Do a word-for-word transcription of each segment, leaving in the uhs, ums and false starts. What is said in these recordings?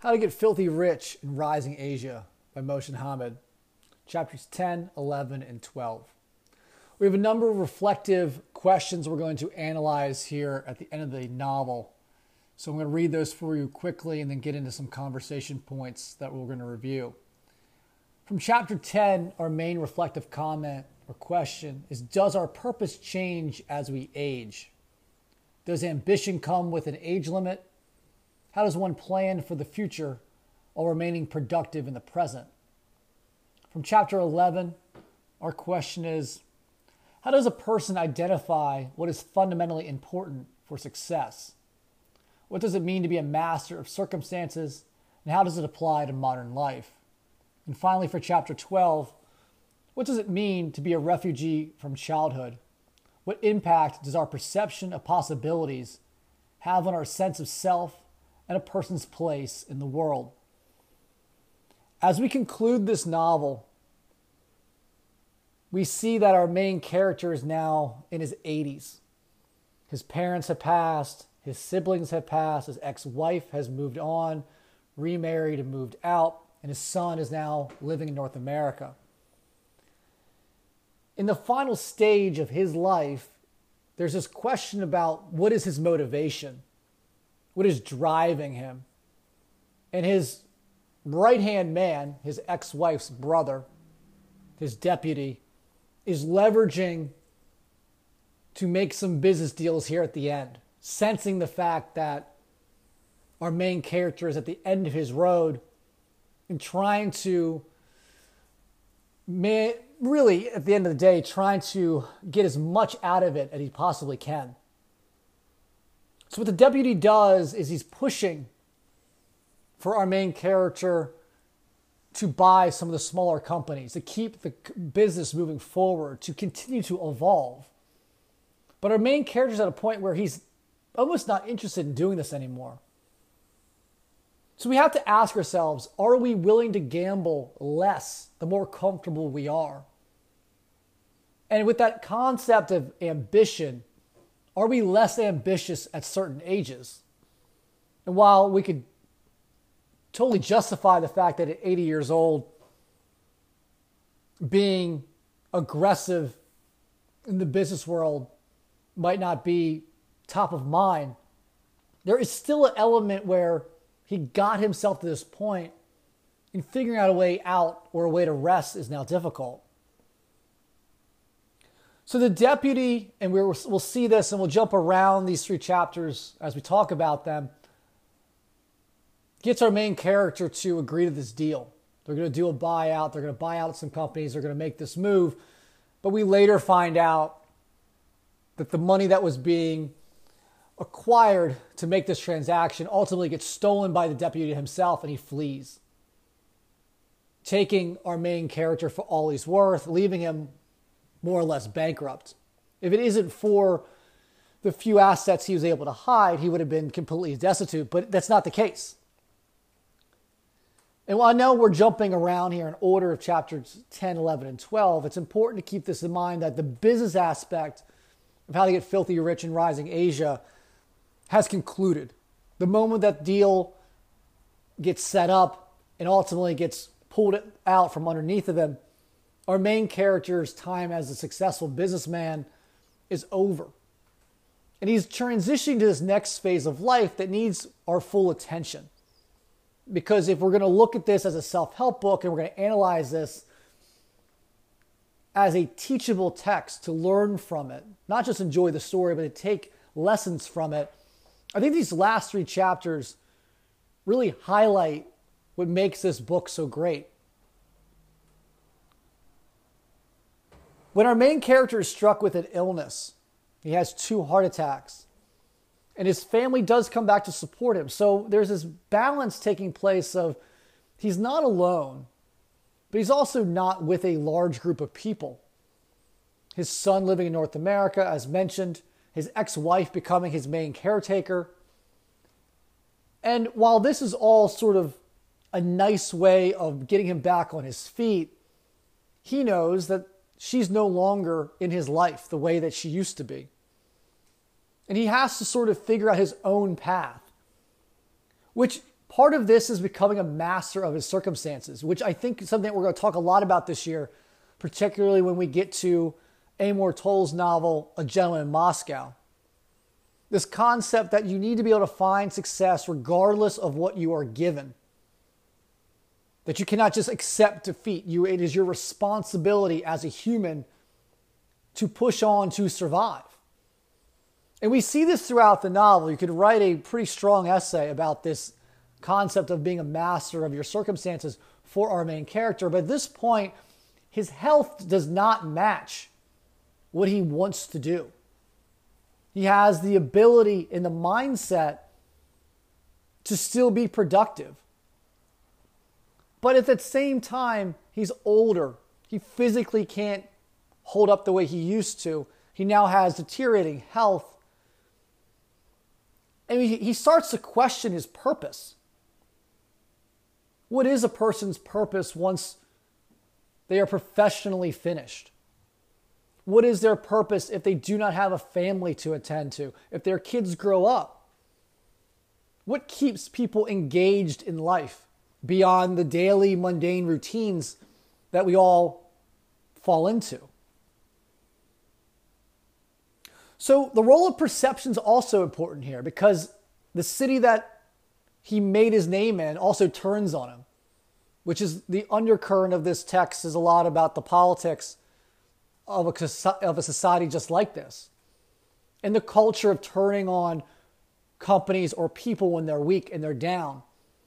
How to Get Filthy Rich in Rising Asia by Moshe Hammed, chapters ten, eleven, and twelve. We have a number of reflective questions we're going to analyze here at the end of the novel. So I'm going to read those for you quickly and then get into some conversation points that we're going to review. From chapter ten, our main reflective comment or question is, does our purpose change as we age? Does ambition come with an age limit? How does one plan for the future while remaining productive in the present? From chapter eleven, our question is, how does a person identify what is fundamentally important for success? What does it mean to be a master of circumstances, and how does it apply to modern life? And finally, for chapter twelve, what does it mean to be a refugee from childhood? What impact does our perception of possibilities have on our sense of self and a person's place in the world? As we conclude this novel, we see that our main character is now in his eighties. His parents have passed, his siblings have passed, his ex-wife has moved on, remarried and moved out, and his son is now living in North America. In the final stage of his life, there's this question about what is his motivation? What is driving him? And his right-hand man, his ex-wife's brother, his deputy, is leveraging to make some business deals here at the end, sensing the fact that our main character is at the end of his road and trying to, really, at the end of the day, trying to get as much out of it as he possibly can. So what the deputy does is he's pushing for our main character to buy some of the smaller companies, to keep the business moving forward, to continue to evolve. But our main character is at a point where he's almost not interested in doing this anymore. So we have to ask ourselves, are we willing to gamble less the more comfortable we are? And with that concept of ambition, are we less ambitious at certain ages? And while we could totally justify the fact that at eighty years old, being aggressive in the business world might not be top of mind, there is still an element where he got himself to this point, and figuring out a way out or a way to rest is now difficult. So the deputy, and we'll, we'll see this and we'll jump around these three chapters as we talk about them, gets our main character to agree to this deal. They're going to do a buyout. They're going to buy out some companies. They're going to make this move. But we later find out that the money that was being acquired to make this transaction ultimately gets stolen by the deputy himself, and he flees, taking our main character for all he's worth, leaving him more or less bankrupt. If it isn't for the few assets he was able to hide, he would have been completely destitute, but that's not the case. And while I know we're jumping around here in order of chapters ten, eleven, and twelve, it's important to keep this in mind that the business aspect of How to Get Filthy Rich in Rising Asia has concluded. The moment that deal gets set up and ultimately gets pulled out from underneath of him, our main character's time as a successful businessman is over. And he's transitioning to this next phase of life that needs our full attention. Because if we're going to look at this as a self-help book and we're going to analyze this as a teachable text to learn from it, not just enjoy the story, but to take lessons from it, I think these last three chapters really highlight what makes this book so great. When our main character is struck with an illness, he has two heart attacks, and his family does come back to support him. So there's this balance taking place of he's not alone, but he's also not with a large group of people. His son living in North America, as mentioned, his ex-wife becoming his main caretaker. And while this is all sort of a nice way of getting him back on his feet, he knows that she's no longer in his life the way that she used to be. And he has to sort of figure out his own path, which Part of this is becoming a master of his circumstances, which I think is something we're going to talk a lot about this year, particularly when we get to Amor Towles' novel, A Gentleman in Moscow. This concept that you need to be able to find success regardless of what you are given. That you cannot just accept defeat. You, it is your responsibility as a human to push on to survive. And we see this throughout the novel. You could write a pretty strong essay about this concept of being a master of your circumstances for our main character. But at this point, his health does not match what he wants to do. He has the ability and the mindset to still be productive. But at the same time, he's older. He physically can't hold up the way he used to. He now has deteriorating health. And he, he starts to question his purpose. What is a person's purpose once they are professionally finished? What is their purpose if they do not have a family to attend to? If their kids grow up? What keeps people engaged in life beyond the daily mundane routines that we all fall into? So the role of perception is also important here, because the city that he made his name in also turns on him, which is the undercurrent of this text is a lot about the politics of a, of a society just like this, and the culture of turning on companies or people when they're weak and they're down.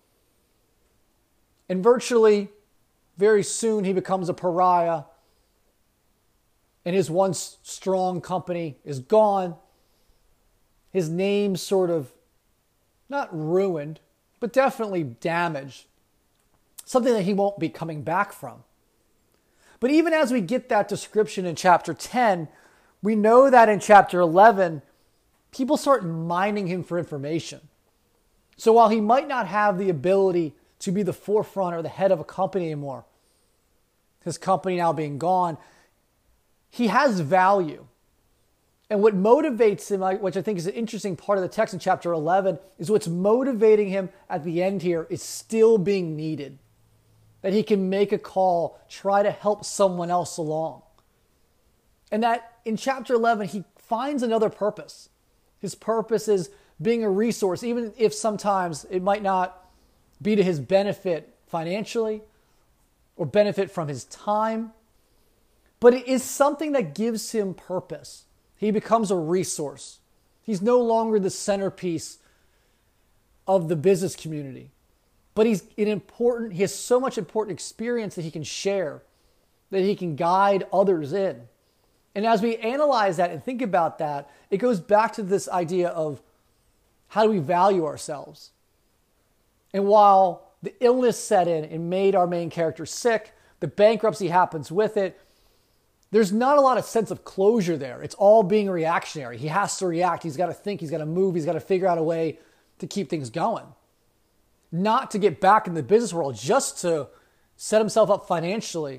And virtually, very soon, he becomes a pariah, and his once strong company is gone. His name sort of, not ruined, but definitely damaged. Something that he won't be coming back from. But even as we get that description in chapter ten, we know that in chapter eleven, people start mining him for information. So while he might not have the ability to be the forefront or the head of a company anymore, his company now being gone, he has value. And what motivates him, which I think is an interesting part of the text in chapter eleven, is what's motivating him at the end here is still being needed. That he can make a call, try to help someone else along. And that in chapter eleven, he finds another purpose. His purpose is being a resource, even if sometimes it might not be to his benefit financially or benefit from his time. But it is something that gives him purpose. He becomes a resource. He's no longer the centerpiece of the business community. But he's an important, he has so much important experience that he can share, that he can guide others in. And as we analyze that and think about that, it goes back to this idea of how do we value ourselves? And while the illness set in and made our main character sick, the bankruptcy happens with it, there's not a lot of sense of closure there. It's all being reactionary. He has to react. He's got to think. He's got to move. He's got to figure out a way to keep things going. Not to get back in the business world, just to set himself up financially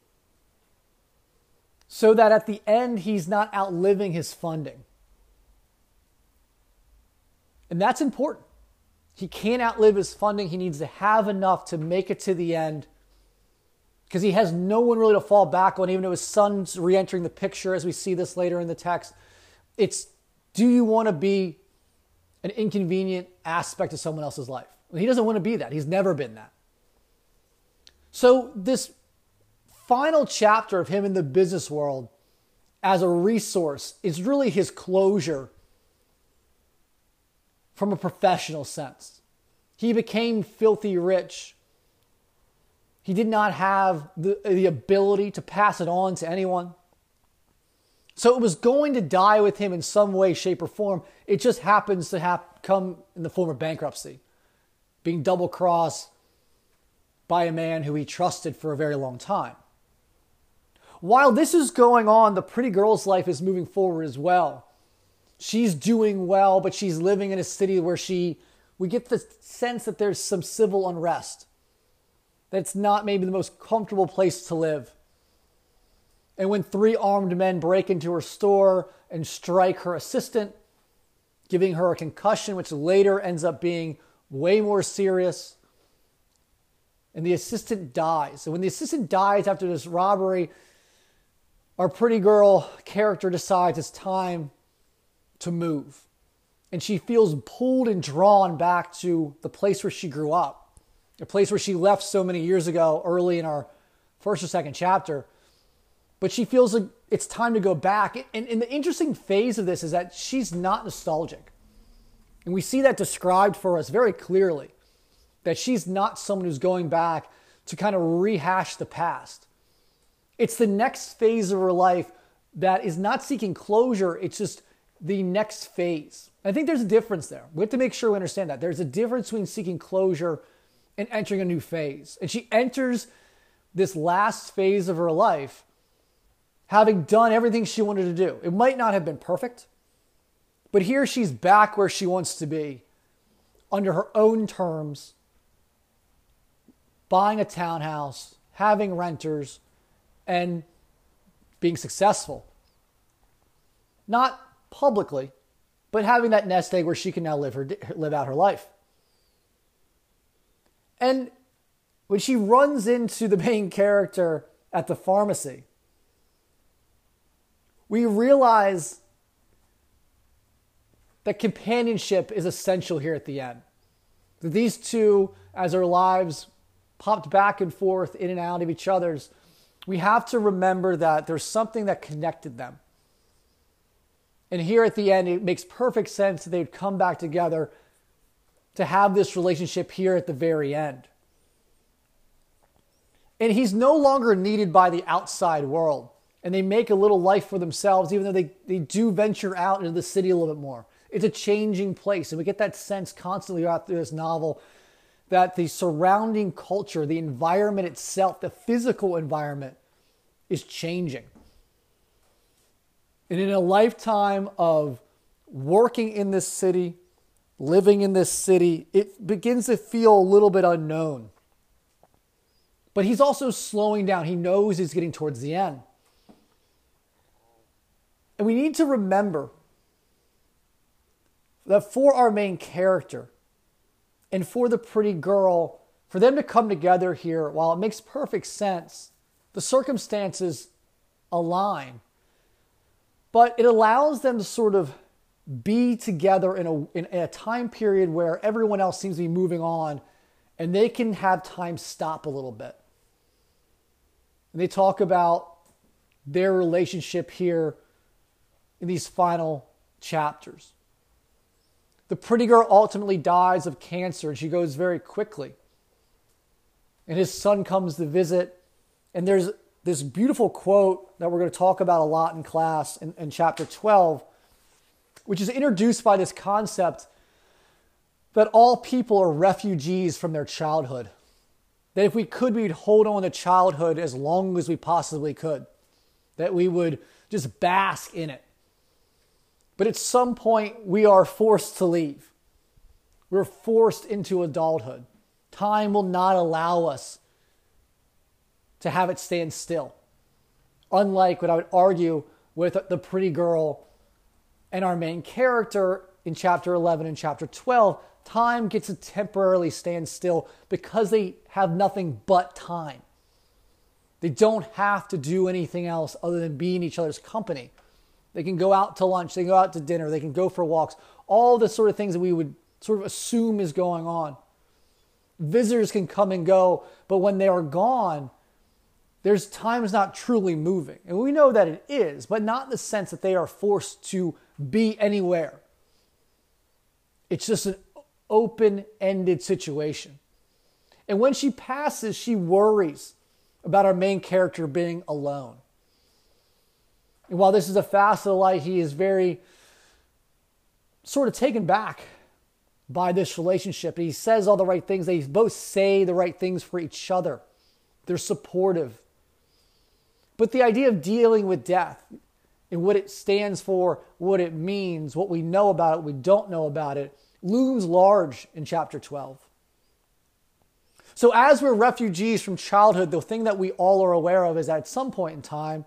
so that at the end, he's not outliving his funding. And that's important. He can't outlive his funding. He needs to have enough to make it to the end, because he has no one really to fall back on, even though his son's re-entering the picture, as we see this later in the text. It's, do you want to be an inconvenient aspect of someone else's life? He doesn't want to be that. He's never been that. So this final chapter of him in the business world as a resource is really his closure from a professional sense. He became filthy rich. He did not have the, the ability to pass it on to anyone. So it was going to die with him in some way, shape, or form. It just happens to have come in the form of bankruptcy, being double-crossed by a man who he trusted for a very long time. While this is going on, the pretty girl's life is moving forward as well. She's doing well, but she's living in a city where she, we get the sense that there's some civil unrest. That it's not maybe the most comfortable place to live. And when three armed men break into her store and strike her assistant, giving her a concussion, which later ends up being way more serious. And the assistant dies. And when the assistant dies after this robbery, our pretty girl character decides it's time to move. And she feels pulled and drawn back to the place where she grew up, a place where she left so many years ago, early in our first or second chapter. But she feels like it's time to go back. And, and the interesting phase of this is that she's not nostalgic. And we see that described for us very clearly, that she's not someone who's going back to kind of rehash the past. It's the next phase of her life that is not seeking closure. It's just the next phase. I think there's a difference there. We have to make sure we understand that. There's a difference between seeking closure and entering a new phase. And she enters this last phase of her life having done everything she wanted to do. It might not have been perfect, but here she's back where she wants to be, under her own terms, buying a townhouse, having renters, and being successful. Not publicly, but having that nest egg where she can now live her live out her life. And when she runs into the main character at the pharmacy, we realize that companionship is essential here at the end. These two, as their lives popped back and forth in and out of each other's, we have to remember that there's something that connected them. And here at the end, it makes perfect sense that they'd come back together to have this relationship here at the very end. And he's no longer needed by the outside world. And they make a little life for themselves, even though they, they do venture out into the city a little bit more. It's a changing place. And we get that sense constantly throughout this novel that the surrounding culture, the environment itself, the physical environment is changing. And in a lifetime of working in this city, living in this city, it begins to feel a little bit unknown. But he's also slowing down. He knows he's getting towards the end. And we need to remember that for our main character and for the pretty girl, for them to come together here, while it makes perfect sense, the circumstances align. But it allows them to sort of be together in a, in a time period where everyone else seems to be moving on, and they can have time stop a little bit. And they talk about their relationship here in these final chapters. The pretty girl ultimately dies of cancer, and she goes very quickly. And his son comes to visit, and there's this beautiful quote that we're going to talk about a lot in class in, in chapter twelve, which is introduced by this concept that all people are refugees from their childhood. That if we could, we'd hold on to childhood as long as we possibly could. That we would just bask in it. But at some point, we are forced to leave. We're forced into adulthood. Time will not allow us to have it stand still. Unlike what I would argue with the pretty girl and our main character in chapter eleven and chapter twelve, time gets to temporarily stand still because they have nothing but time. They don't have to do anything else other than be in each other's company. They can go out to lunch, they can go out to dinner, they can go for walks, all the sort of things that we would sort of assume is going on. Visitors can come and go, but when they are gone, there's time is not truly moving. And we know that it is, but not in the sense that they are forced to be anywhere. It's just an open-ended situation. And when she passes, she worries about our main character being alone. And while this is a facet of life, he is very sort of taken back by this relationship. He says all the right things. They both say the right things for each other. They're supportive. But the idea of dealing with death and what it stands for, what it means, what we know about it, what we don't know about it, looms large in chapter twelve. So as we're refugees from childhood, the thing that we all are aware of is that at some point in time,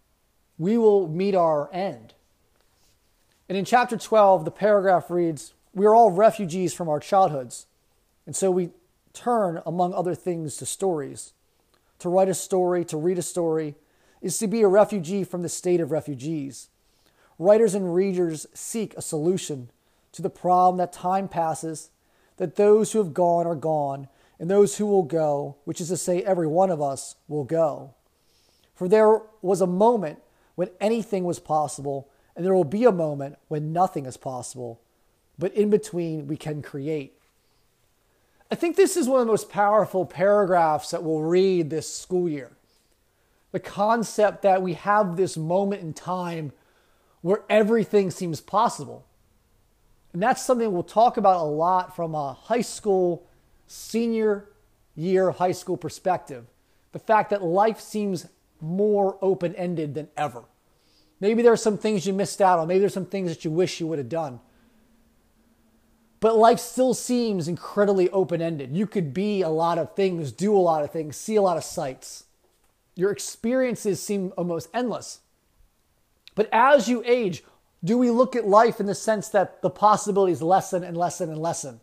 we will meet our end. And in chapter twelve, the paragraph reads, We are all refugees from our childhoods. And so we turn, among other things, to stories. To write a story, to read a story, is to be a refugee from the state of refugees. Writers and readers seek a solution to the problem that time passes, that those who have gone are gone, and those who will go, which is to say every one of us, will go. For there was a moment when anything was possible, and there will be a moment when nothing is possible, but in between we can create. I think this is one of the most powerful paragraphs that we'll read this school year. The concept that we have this moment in time where everything seems possible. And that's something we'll talk about a lot from a high school, senior year high school perspective. The fact that life seems more open-ended than ever. Maybe there are some things you missed out on. Maybe there's some things that you wish you would have done. But life still seems incredibly open-ended. You could be a lot of things, do a lot of things, see a lot of sights. Your experiences seem almost endless. But as you age, do we look at life in the sense that the possibilities lessen and lessen and lessen?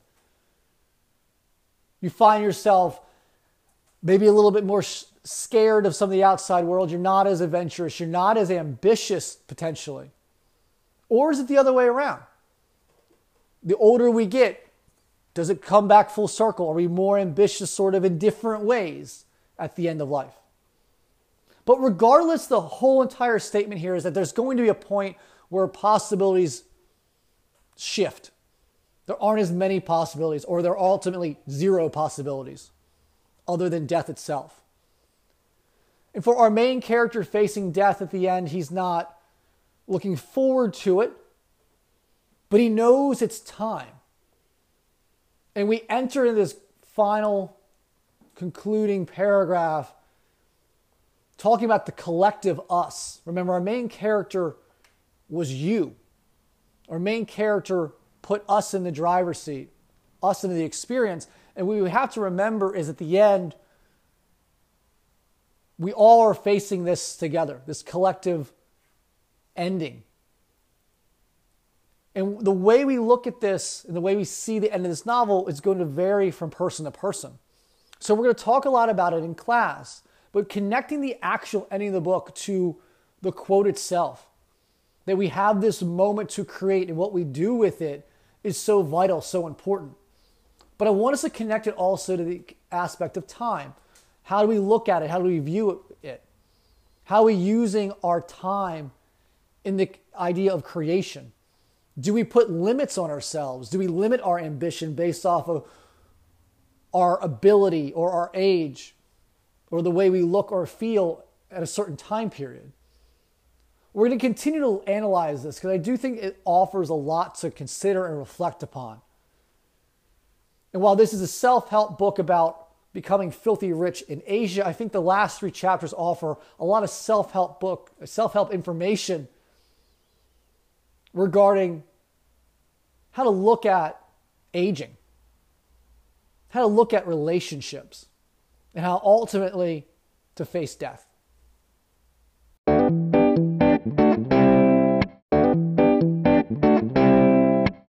You find yourself maybe a little bit more sh- scared of some of the outside world. You're not as adventurous. You're not as ambitious, potentially. Or is it the other way around? The older we get, does it come back full circle? Are we more ambitious sort of in different ways at the end of life? But regardless, the whole entire statement here is that there's going to be a point where possibilities shift. There aren't as many possibilities, or there are ultimately zero possibilities other than death itself. And for our main character facing death at the end, he's not looking forward to it, but he knows it's time. And we enter in this final concluding paragraph talking about the collective us. Remember, our main character was you. Our main character put us in the driver's seat, us into the experience. And what we have to remember is at the end, we all are facing this together, this collective ending. And the way we look at this and the way we see the end of this novel is going to vary from person to person. So we're going to talk a lot about it in class, but connecting the actual ending of the book to the quote itself, that we have this moment to create and what we do with it is so vital, so important. But I want us to connect it also to the aspect of time. How do we look at it? How do we view it? How are we using our time in the idea of creation? Do we put limits on ourselves? Do we limit our ambition based off of our ability or our age or the way we look or feel at a certain time period? We're going to continue to analyze this because I do think it offers a lot to consider and reflect upon. And while this is a self-help book about becoming filthy rich in Asia, I think the last three chapters offer a lot of self-help book, self-help information regarding how to look at aging, how to look at relationships, and how ultimately to face death.